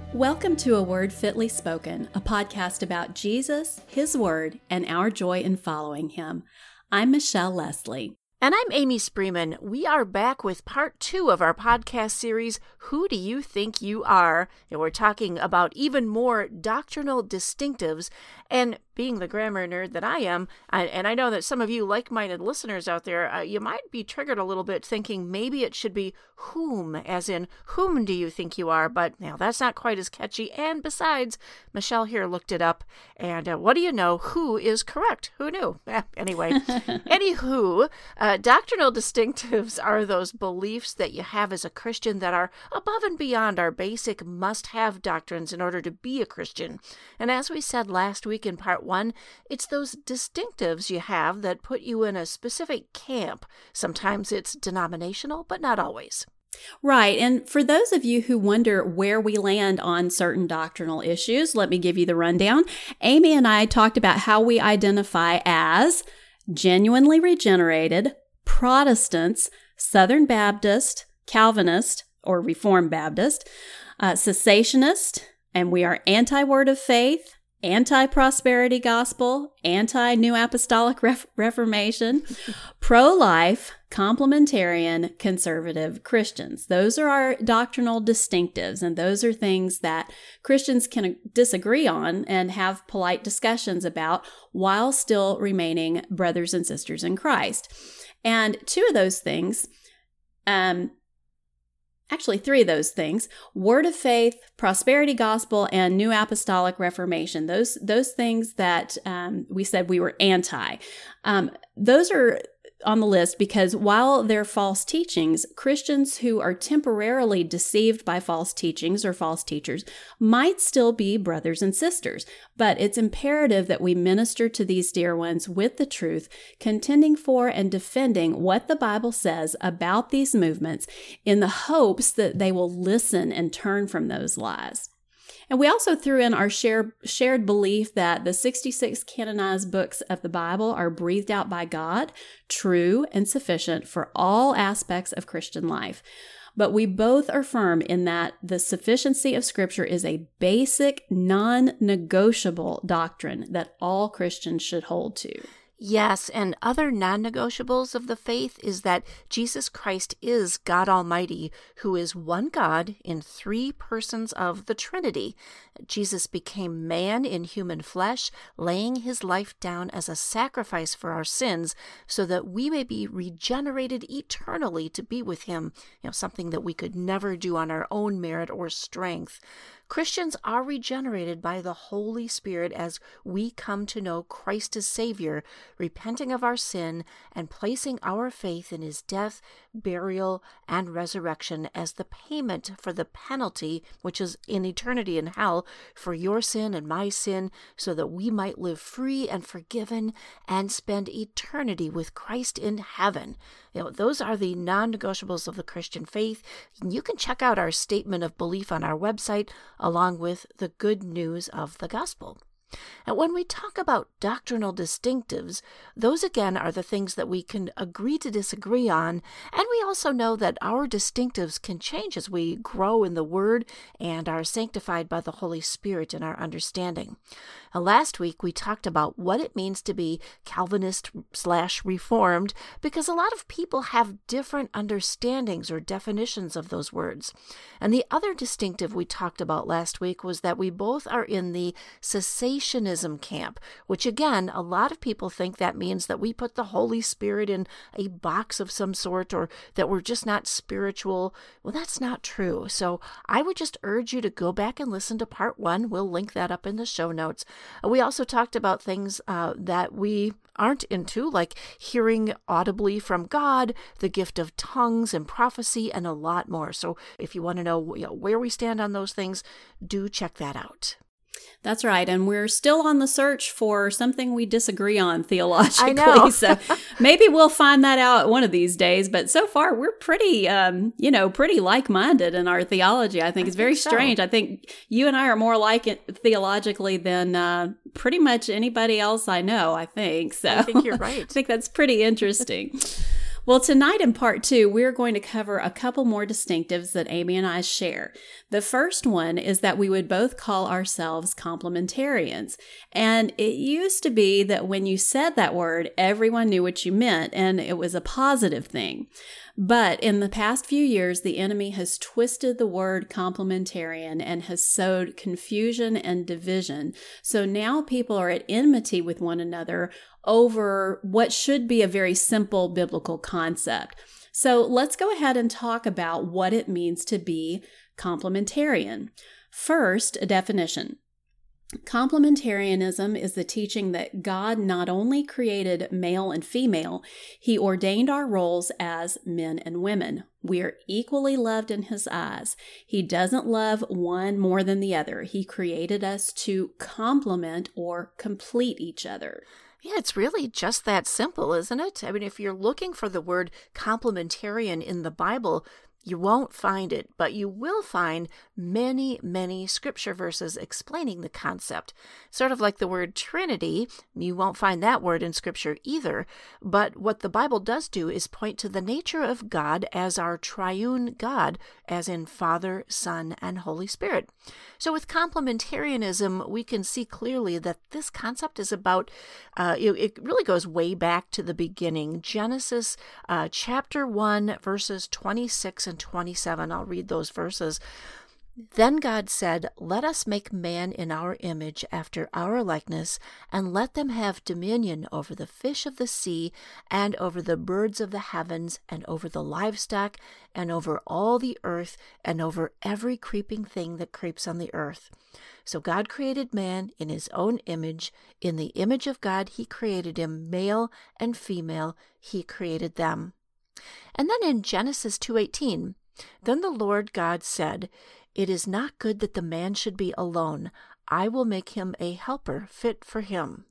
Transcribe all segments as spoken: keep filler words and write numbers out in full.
Welcome to A Word Fitly Spoken, a podcast about Jesus, His Word, and our joy in following Him. I'm Michelle Leslie. And I'm Amy Spreeman. We are back with part two of our podcast series, Who Do You Think You Are? And we're talking about even more doctrinal distinctives. And being the grammar nerd that I am, and I know that some of you like-minded listeners out there, uh, you might be triggered a little bit thinking maybe it should be whom, as in, whom do you think you are? But now that's not quite as catchy. And besides, Michelle here looked it up. And uh, what do you know? Who is correct? Who knew? Eh, anyway, anywho, uh, doctrinal distinctives are those beliefs that you have as a Christian that are above and beyond our basic must-have doctrines in order to be a Christian. And as we said last week in part one, it's those distinctives you have that put you in a specific camp. Sometimes it's denominational, but not always. Right. And for those of you who wonder where we land on certain doctrinal issues, let me give you the rundown. Amy and I talked about how we identify as genuinely regenerated, Protestants, Southern Baptist, Calvinist, or Reformed Baptist, uh, cessationist, and we are anti-word of faith, anti-prosperity gospel, anti-New Apostolic Ref- Reformation, pro-life, complementarian, conservative Christians. Those are our doctrinal distinctives, and those are things that Christians can disagree on and have polite discussions about while still remaining brothers and sisters in Christ. And two of those things, um, Actually, three of those things, word of faith, prosperity gospel, and New Apostolic Reformation, those those things that um, we said we were anti. Um, those are on the list because while they're false teachings, Christians who are temporarily deceived by false teachings or false teachers might still be brothers and sisters. But it's imperative that we minister to these dear ones with the truth, contending for and defending what the Bible says about these movements in the hopes that they will listen and turn from those lies. And we also threw in our share, shared belief that the sixty-six canonized books of the Bible are breathed out by God, true and sufficient for all aspects of Christian life. But we both are firm in that the sufficiency of Scripture is a basic, non-negotiable doctrine that all Christians should hold to. Yes, and other non-negotiables of the faith is that Jesus Christ is God Almighty, who is one God in three persons of the Trinity. Jesus became man in human flesh, laying his life down as a sacrifice for our sins so that we may be regenerated eternally to be with him, you know, something that we could never do on our own merit or strength. Christians are regenerated by the Holy Spirit as we come to know Christ as Savior, repenting of our sin and placing our faith in his death, burial, and resurrection as the payment for the penalty, which is in eternity in hell, for your sin and my sin, so that we might live free and forgiven and spend eternity with Christ in heaven. You know, those are the non-negotiables of the Christian faith. You can check out our statement of belief on our website, along with the good news of the gospel. And when we talk about doctrinal distinctives, those again are the things that we can agree to disagree on, and we also know that our distinctives can change as we grow in the Word and are sanctified by the Holy Spirit in our understanding. Uh, last week we talked about what it means to be Calvinist slash Reformed, because a lot of people have different understandings or definitions of those words. And the other distinctive we talked about last week was that we both are in the cessationism camp, which again, a lot of people think that means that we put the Holy Spirit in a box of some sort, or that we're just not spiritual. Well, that's not true. So I would just urge you to go back and listen to part one. We'll link that up in the show notes. We also talked about things uh, that we aren't into, like hearing audibly from God, the gift of tongues and prophecy, and a lot more. So if you want to know, you know where we stand on those things, do check that out. That's right. And we're still on the search for something we disagree on theologically. I know. So maybe we'll find that out one of these days. But so far, we're pretty, um, you know, pretty like-minded in our theology. I think I it's think very so. strange. I think you and I are more like it theologically than uh, pretty much anybody else I know, I think. So I think you're right. I think that's pretty interesting. Well, tonight in part two, we're going to cover a couple more distinctives that Amy and I share. The first one is that we would both call ourselves complementarians. And it used to be that when you said that word, everyone knew what you meant, and it was a positive thing. But in the past few years, the enemy has twisted the word complementarian and has sowed confusion and division. So now people are at enmity with one another over what should be a very simple biblical concept. So let's go ahead and talk about what it means to be complementarian. First, a definition. Complementarianism is the teaching that God not only created male and female, He ordained our roles as men and women. We are equally loved in His eyes. He doesn't love one more than the other. He created us to complement or complete each other. Yeah, it's really just that simple, isn't it? I mean, if you're looking for the word complementarian in the Bible, you won't find it, but you will find many, many scripture verses explaining the concept. Sort of like the word Trinity, you won't find that word in scripture either, but what the Bible does do is point to the nature of God as our triune God, as in Father, Son, and Holy Spirit. So with complementarianism, we can see clearly that this concept is about, uh, it, it really goes way back to the beginning. Genesis uh, chapter one, verses twenty-six and twenty-seven. I'll read those verses. Then God said, "Let us make man in our image, after our likeness, and let them have dominion over the fish of the sea, and over the birds of the heavens, and over the livestock, and over all the earth, and over every creeping thing that creeps on the earth." So God created man in His own image. In the image of God He created him, male and female He created them. And then in Genesis two eighteen, "Then the Lord God said, It is not good that the man should be alone. I will make him a helper fit for him."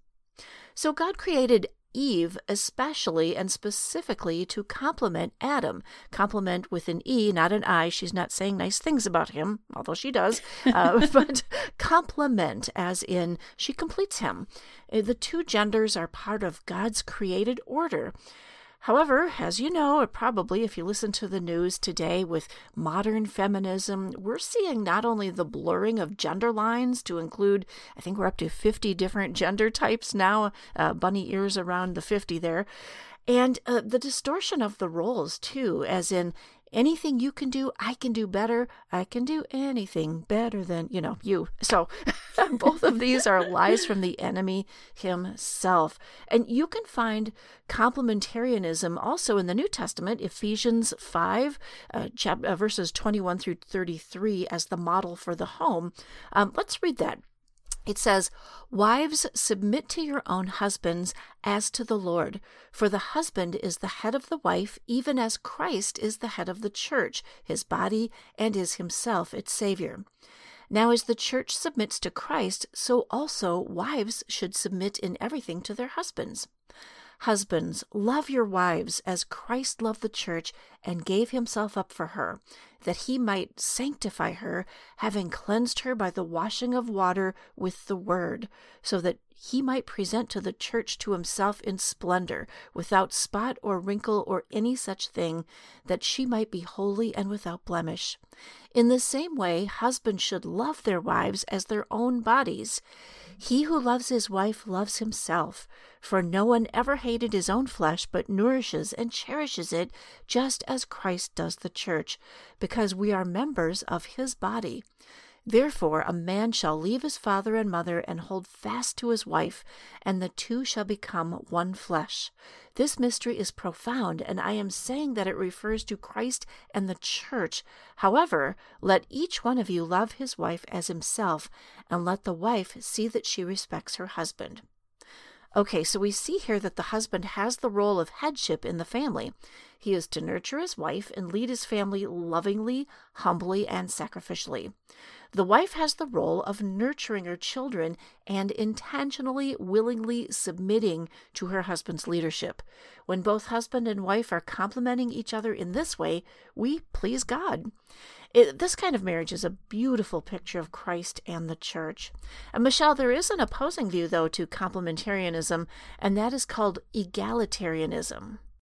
So God created Eve especially and specifically to complement Adam. Complement with an E, not an I. She's not saying nice things about him, although she does, uh, but complement as in she completes him. The two genders are part of God's created order. However, as you know, or probably if you listen to the news today with modern feminism, we're seeing not only the blurring of gender lines to include, I think we're up to fifty different gender types now, uh, bunny ears around the fifty there, and uh, the distortion of the roles too, as in anything you can do, I can do better. I can do anything better than, you know, you. So both of these are lies from the enemy himself. And you can find complementarianism also in the New Testament, Ephesians five, uh, chap- uh, verses twenty-one through thirty-three as the model for the home. Um, let's read that. It says, "Wives, submit to your own husbands as to the Lord. For the husband is the head of the wife, even as Christ is the head of the church, His body, and is Himself its Savior. Now as the church submits to Christ, so also wives should submit in everything to their husbands. Husbands, love your wives as Christ loved the church and gave Himself up for her, that He might sanctify her, having cleansed her by the washing of water with the word, so that He might present to the church to Himself in splendor, without spot or wrinkle or any such thing, that she might be holy and without blemish. In the same way, husbands should love their wives as their own bodies. He who loves his wife loves himself, for no one ever hated his own flesh, but nourishes and cherishes it, just as Christ does the church, because we are members of His body. Therefore a man shall leave his father and mother and hold fast to his wife, and the two shall become one flesh. This mystery is profound, and I am saying that it refers to Christ and the church. However, let each one of you love his wife as himself, and let the wife see that she respects her husband." Okay, so we see here that the husband has the role of headship in the family. He is to nurture his wife and lead his family lovingly, humbly, and sacrificially. The wife has the role of nurturing her children and intentionally, willingly submitting to her husband's leadership. When both husband and wife are complementing each other in this way, we please God. It, this kind of marriage is a beautiful picture of Christ and the church. And Michelle, there is an opposing view, though, to complementarianism, and that is called egalitarianism.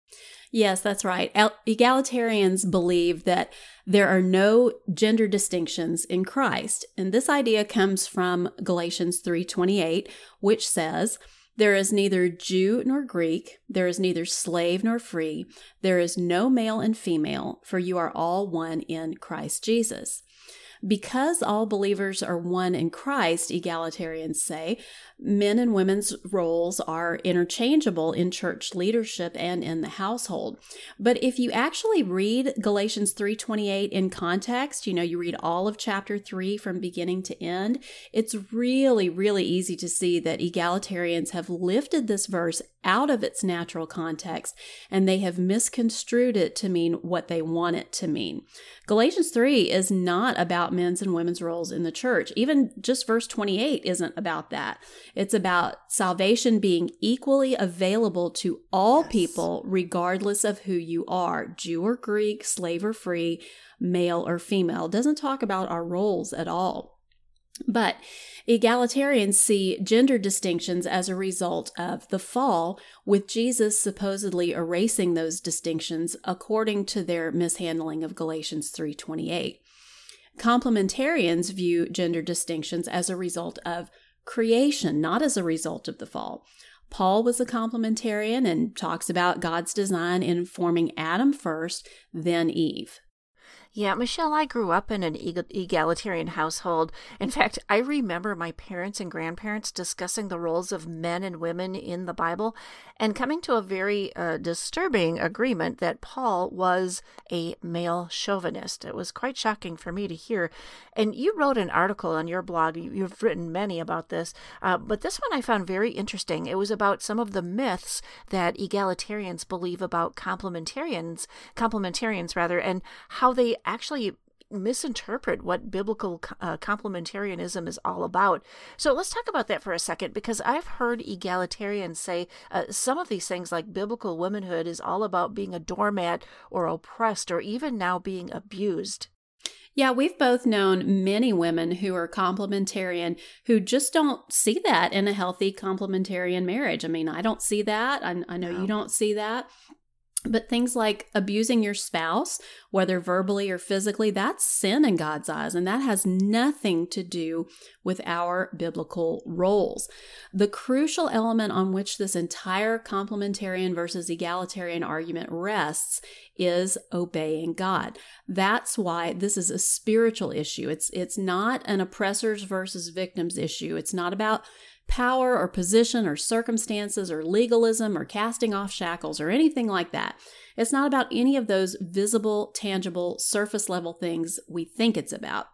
Yes, that's right. Egalitarians believe that there are no gender distinctions in Christ. And this idea comes from Galatians three twenty-eight, which says, "There is neither Jew nor Greek, there is neither slave nor free, there is no male and female, for you are all one in Christ Jesus." Because all believers are one in Christ, egalitarians say, men and women's roles are interchangeable in church leadership and in the household. But if you actually read Galatians three twenty-eight in context, you know, you read all of chapter three from beginning to end, it's really, really easy to see that egalitarians have lifted this verse out of its natural context, and they have misconstrued it to mean what they want it to mean. Galatians three is not about men's and women's roles in the church. Even just verse twenty-eight isn't about that. It's about salvation being equally available to all yes. people, regardless of who you are, Jew or Greek, slave or free, male or female. It doesn't talk about our roles at all. But egalitarians see gender distinctions as a result of the fall, with Jesus supposedly erasing those distinctions according to their mishandling of Galatians three twenty-eight. Complementarians view gender distinctions as a result of creation, not as a result of the fall. Paul was a complementarian and talks about God's design in forming Adam first, then Eve. Yeah, Michelle, I grew up in an egalitarian household. In fact, I remember my parents and grandparents discussing the roles of men and women in the Bible and coming to a very uh, disturbing agreement that Paul was a male chauvinist. It was quite shocking for me to hear. And you wrote an article on your blog. You've written many about this, uh, but this one I found very interesting. It was about some of the myths that egalitarians believe about complementarians, complementarians rather, and how they actually misinterpret what biblical uh, complementarianism is all about. So let's talk about that for a second, because I've heard egalitarians say uh, some of these things, like biblical womanhood is all about being a doormat or oppressed or even now being abused. Yeah, we've both known many women who are complementarian who just don't see that in a healthy complementarian marriage. I mean, I don't see that. I, I know no. you don't see that. But things like abusing your spouse, whether verbally or physically, that's sin in God's eyes, and that has nothing to do with our biblical roles. The crucial element on which this entire complementarian versus egalitarian argument rests is obeying God. That's why this is a spiritual issue. It's it's not an oppressors versus victims issue. It's not about power or position or circumstances or legalism or casting off shackles or anything like that. It's not about any of those visible, tangible, surface level things we think it's about.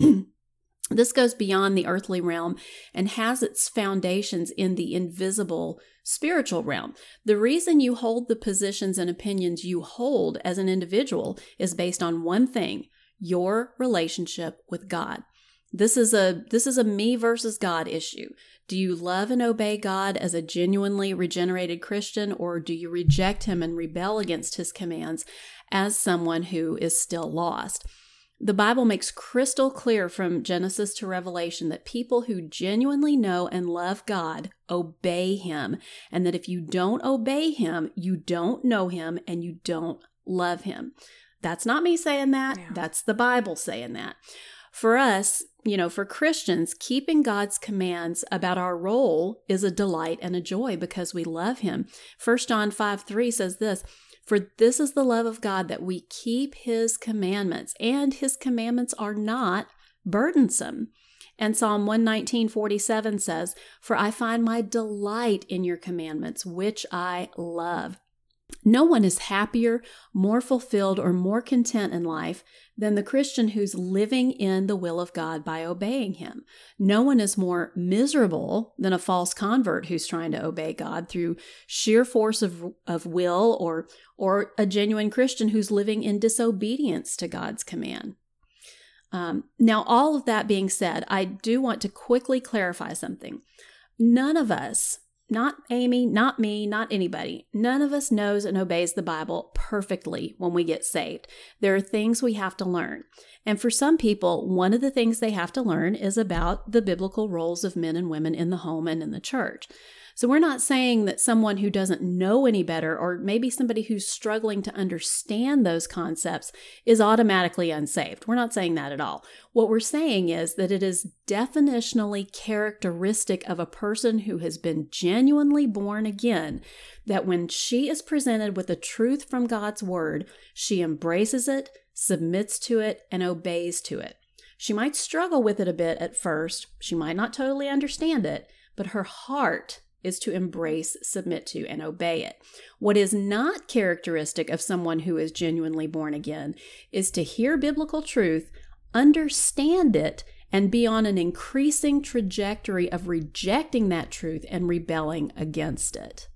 This goes beyond the earthly realm and has its foundations in the invisible spiritual realm. The reason you hold the positions and opinions you hold as an individual is based on one thing: your relationship with God. This is a this is a me versus God issue. Do you love and obey God as a genuinely regenerated Christian, or do you reject Him and rebel against His commands as someone who is still lost? The Bible makes crystal clear from Genesis to Revelation that people who genuinely know and love God obey Him, and that if you don't obey Him, you don't know Him and you don't love Him. That's not me saying that. Yeah. That's the Bible saying that. For us, you know, for Christians, keeping God's commands about our role is a delight and a joy because we love Him. First John five three says this: "For this is the love of God, that we keep His commandments, and His commandments are not burdensome." And Psalm one nineteen forty-seven says, "For I find my delight in your commandments, which I love." No one is happier, more fulfilled, or more content in life than the Christian who's living in the will of God by obeying Him. No one is more miserable than a false convert who's trying to obey God through sheer force of, of will, or, or a genuine Christian who's living in disobedience to God's command. Um, now, all of that being said, I do want to quickly clarify something. None of us, not Amy, not me, not anybody, none of us knows and obeys the Bible perfectly when we get saved. There are things we have to learn. And for some people, one of the things they have to learn is about the biblical roles of men and women in the home and in the church. So we're not saying that someone who doesn't know any better, or maybe somebody who's struggling to understand those concepts, is automatically unsaved. We're not saying that at all. What we're saying is that it is definitionally characteristic of a person who has been genuinely born again, that when she is presented with the truth from God's word, she embraces it, submits to it, and obeys to it. She might struggle with it a bit at first. She might not totally understand it, but her heart is to embrace, submit to, and obey it. What is not characteristic of someone who is genuinely born again is to hear biblical truth, understand it, and be on an increasing trajectory of rejecting that truth and rebelling against it.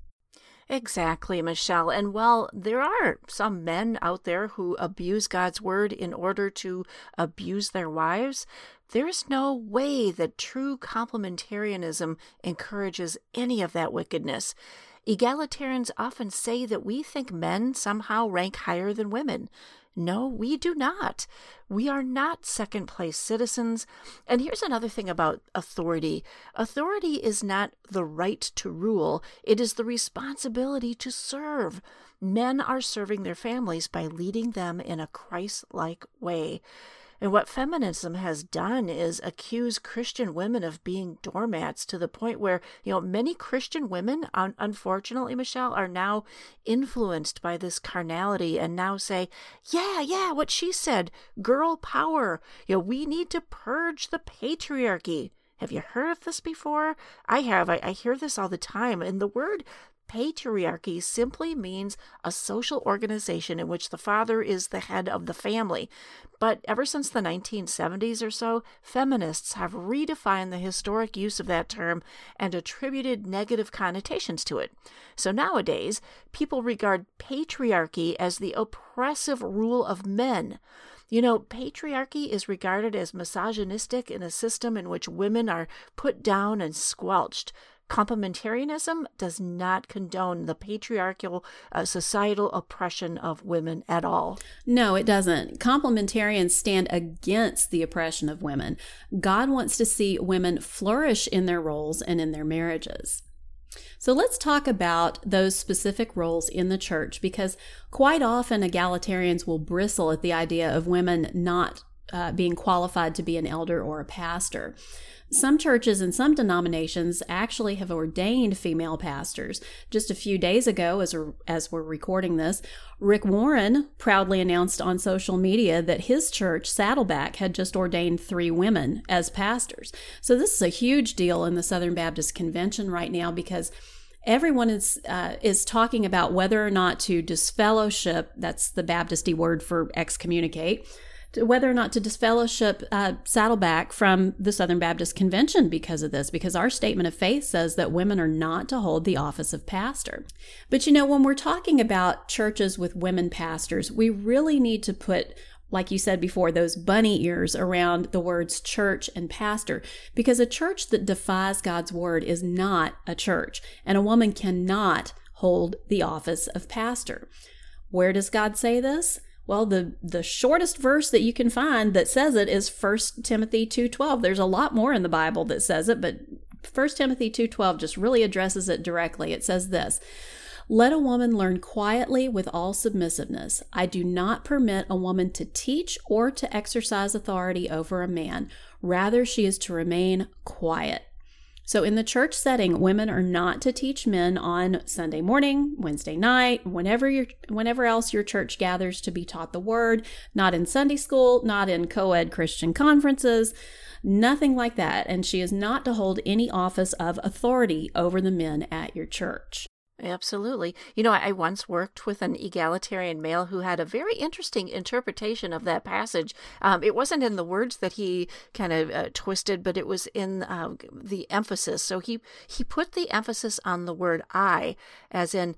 Exactly, Michelle. And while there are some men out there who abuse God's word in order to abuse their wives, there's no way that true complementarianism encourages any of that wickedness. Egalitarians often say that we think men somehow rank higher than women. No, we do not. We are not second-place citizens. And here's another thing about authority. Authority is not the right to rule. It is the responsibility to serve. Men are serving their families by leading them in a Christ-like way. And what feminism has done is accuse Christian women of being doormats to the point where, you know, many Christian women, un- unfortunately, Michelle, are now influenced by this carnality and now say, yeah, yeah, what she said, girl power. You know, we need to purge the patriarchy. Have you heard of this before? I have. I, I hear this all the time. And the word patriarchy simply means a social organization in which the father is the head of the family. But ever since the nineteen seventies or so, feminists have redefined the historic use of that term and attributed negative connotations to it. So nowadays, people regard patriarchy as the oppressive rule of men. You know, patriarchy is regarded as misogynistic in a system in which women are put down and squelched. Complementarianism does not condone the patriarchal uh, societal oppression of women at all. No, it doesn't. Complementarians stand against the oppression of women. God wants to see women flourish in their roles and in their marriages. So let's talk about those specific roles in the church, because quite often egalitarians will bristle at the idea of women not uh, being qualified to be an elder or a pastor. Some churches and some denominations actually have ordained female pastors. Just a few days ago, as we're, as we're recording this, Rick Warren proudly announced on social media that his church, Saddleback, had just ordained three women as pastors. So this is a huge deal in the Southern Baptist Convention right now, because everyone is uh, is talking about whether or not to disfellowship, that's the Baptist-y word for excommunicate, whether or not to disfellowship uh, Saddleback from the Southern Baptist Convention because of this, because our statement of faith says that women are not to hold the office of pastor. But you know, when we're talking about churches with women pastors, we really need to put, like you said before, those bunny ears around the words church and pastor, because a church that defies God's word is not a church, and a woman cannot hold the office of pastor. Where does God say this? Well, the, the shortest verse that you can find that says it is First Timothy two twelve. There's a lot more in the Bible that says it, but First Timothy two twelve just really addresses it directly. It says this: "Let a woman learn quietly with all submissiveness. I do not permit a woman to teach or to exercise authority over a man. Rather, she is to remain quiet." So in the church setting, women are not to teach men on Sunday morning, Wednesday night, whenever you whenever else your church gathers to be taught the word, not in Sunday school, not in co-ed Christian conferences, nothing like that. And she is not to hold any office of authority over the men at your church. Absolutely. You know, I once worked with an egalitarian male who had a very interesting interpretation of that passage. Um, it wasn't in the words that he kind of uh, twisted, but it was in uh, the emphasis. So he, he put the emphasis on the word I, as in,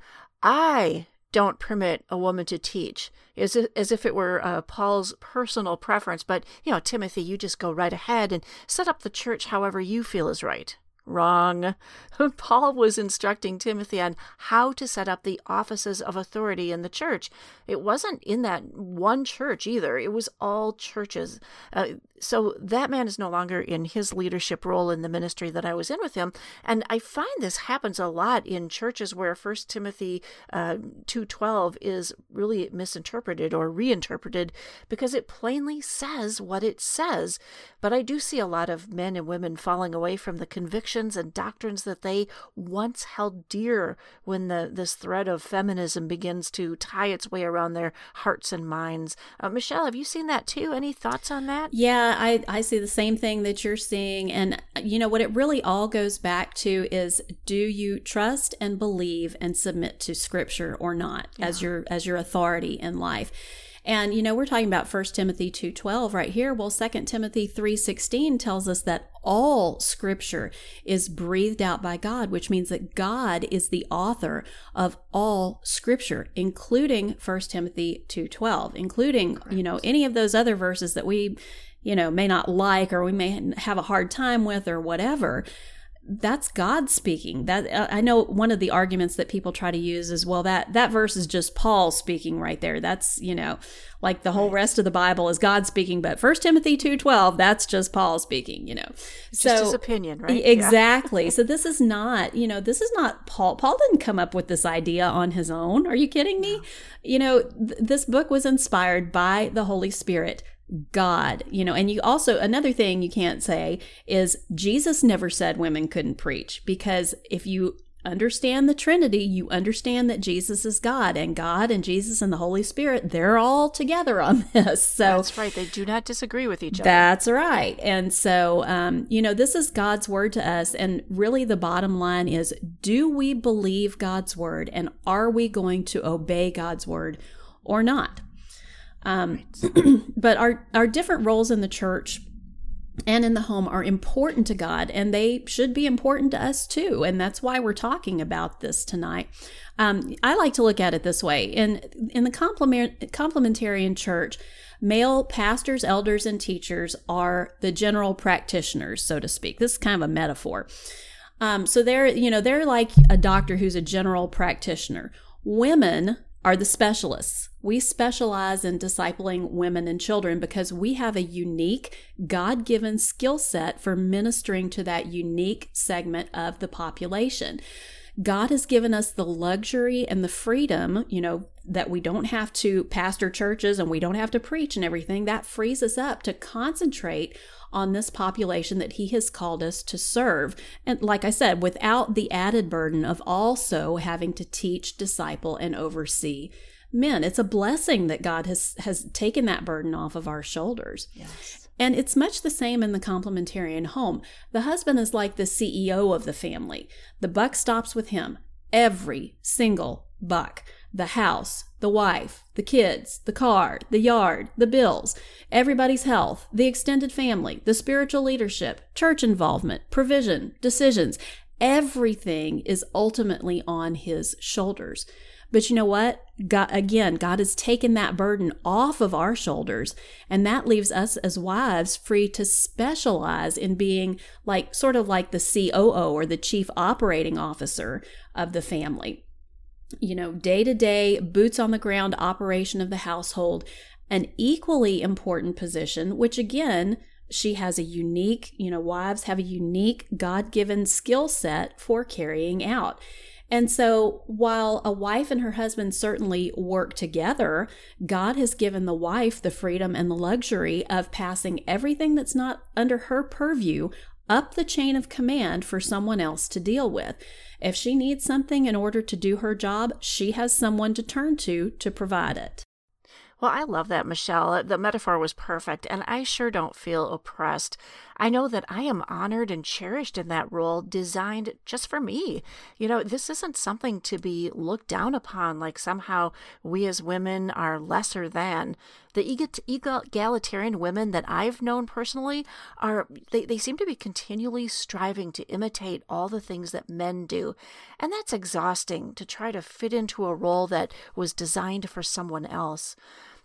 I don't permit a woman to teach, as if, as if it were uh, Paul's personal preference. But, you know, Timothy, you just go right ahead and set up the church however you feel is right. Wrong. Paul was instructing Timothy on how to set up the offices of authority in the church. It wasn't in that one church either. It was all churches. Uh, so that man is no longer in his leadership role in the ministry that I was in with him. And I find this happens a lot in churches where First Timothy uh, two twelve is really misinterpreted or reinterpreted because it plainly says what it says. But I do see a lot of men and women falling away from the convictions and doctrines that they once held dear when the this thread of feminism begins to tie its way around their hearts and minds. Uh, Michelle, have you seen that too? Any thoughts on that? Yeah, I, I see the same thing that you're seeing. And, you know, what it really all goes back to is, do you trust and believe and submit to Scripture or not yeah. as your as your authority in life? And, you know, we're talking about First Timothy two twelve right here. Well, Second Timothy three sixteen tells us that all Scripture is breathed out by God, which means that God is the author of all Scripture, including First Timothy two twelve, including, Correct. you know, any of those other verses that we, you know, may not like or we may have a hard time with or whatever. That's God speaking. That uh, I know one of the arguments that people try to use is, well, that that verse is just Paul speaking right there. That's, you know, like the whole rest of the Bible is God speaking, but First Timothy two twelve, that's just Paul speaking, you know. It's so, just his opinion, right? Exactly. Yeah. So this is not, you know, this is not Paul. Paul didn't come up with this idea on his own. Are you kidding me? No. You know, th- this book was inspired by the Holy Spirit. God, you know, and you also, another thing you can't say is Jesus never said women couldn't preach, because if you understand the Trinity, you understand that Jesus is God, and God and Jesus and the Holy Spirit, they're all together on this. So that's right. They do not disagree with each other. That's right. And so, um, you know, this is God's word to us. And really the bottom line is, do we believe God's word, and are we going to obey God's word or not? Um, but our, our different roles in the church and in the home are important to God, and they should be important to us too. And that's why we're talking about this tonight. Um, I like to look at it this way. In, in the complement, complementarian church, male pastors, elders, and teachers are the general practitioners, so to speak. This is kind of a metaphor. Um, so they're, you know, they're like a doctor who's a general practitioner. Women are the specialists. We specialize in discipling women and children because we have a unique, God-given skill set for ministering to that unique segment of the population. God has given us the luxury and the freedom, you know, that we don't have to pastor churches and we don't have to preach and everything. That frees us up to concentrate on this population that He has called us to serve. And like I said, without the added burden of also having to teach, disciple, and oversee men. It's a blessing that God has, has taken that burden off of our shoulders. Yes. And it's much the same in the complementarian home. The husband is like the C E O of the family. The buck stops with him. Every single buck. The house, the wife, the kids, the car, the yard, the bills, everybody's health, the extended family, the spiritual leadership, church involvement, provision, decisions. Everything is ultimately on his shoulders. But you know what? God, again, God has taken that burden off of our shoulders, and that leaves us as wives free to specialize in being like, sort of like the C O O or the chief operating officer of the family. You know, day-to-day, boots on the ground operation of the household, an equally important position, which again, she has a unique, you know, wives have a unique God-given skill set for carrying out. And so while a wife and her husband certainly work together, God has given the wife the freedom and the luxury of passing everything that's not under her purview up the chain of command for someone else to deal with. If she needs something in order to do her job, she has someone to turn to to provide it. Well, I love that, Michelle. The metaphor was perfect, and I sure don't feel oppressed. I know that I am honored and cherished in that role designed just for me. You know, this isn't something to be looked down upon like somehow we as women are lesser than. The egalitarian women that I've known personally are, they, they seem to be continually striving to imitate all the things that men do. And that's exhausting to try to fit into a role that was designed for someone else.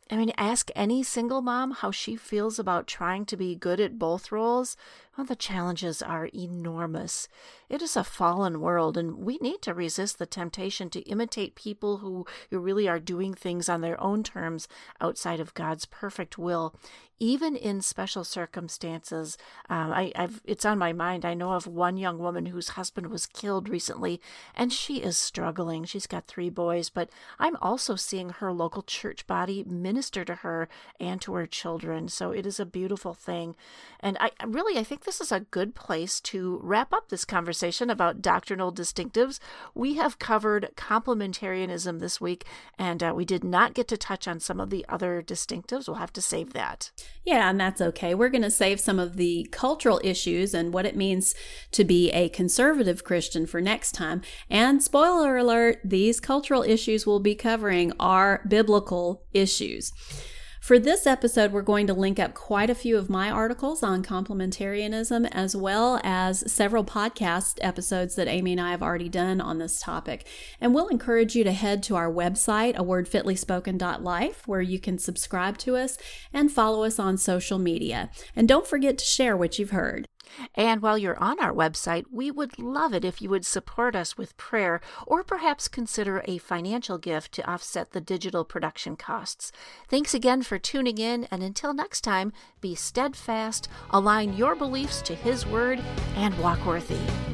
I mean, ask any single mom how she feels about trying to be good at both roles. Well, the challenges are enormous. It is a fallen world, and we need to resist the temptation to imitate people who, who really are doing things on their own terms outside of God's perfect will. Even in special circumstances, um, I, I've, it's on my mind. I know of one young woman whose husband was killed recently, and she is struggling. She's got three boys, but I'm also seeing her local church body minister to her and to her children. So it is a beautiful thing. And I really, I think this is a good place to wrap up this conversation about doctrinal distinctives. We have covered complementarianism this week, and uh, we did not get to touch on some of the other distinctives. We'll have to save that. Yeah, and that's okay. We're going to save some of the cultural issues and what it means to be a conservative Christian for next time. And spoiler alert, these cultural issues we'll be covering are biblical issues. For this episode, we're going to link up quite a few of my articles on complementarianism, as well as several podcast episodes that Amy and I have already done on this topic. And we'll encourage you to head to our website, a word fitly spoken dot life, where you can subscribe to us and follow us on social media. And don't forget to share what you've heard. And while you're on our website, we would love it if you would support us with prayer or perhaps consider a financial gift to offset the digital production costs. Thanks again for tuning in, and until next time, be steadfast, align your beliefs to His Word, and walk worthy.